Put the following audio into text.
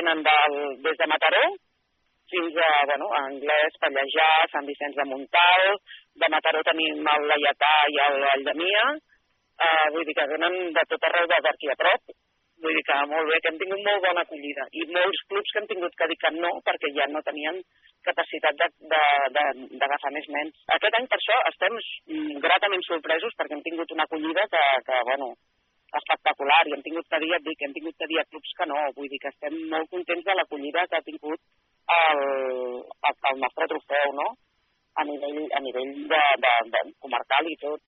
venen des de Mataró fins a, Anglès, Pallejà, Sant Vicenç de Montalt, de Mataró tenim el Laietà i el Llamia, vull dir que venen de tot arreu d'aquí a prop, vull dir que molt bé, que hem tingut molt bona acollida, i molts clubs que hem tingut que dir que no, perquè ja no tenien capacitat d'agafar més nens. Aquest any per això estem gratament sorpresos, perquè hem tingut una acollida que espectacular, i hem tingut que dir a clubs que no, vull dir que estem molt contents de l'acollida que ha tingut el nostre trofeu, no? A nivell de comarcal i tot.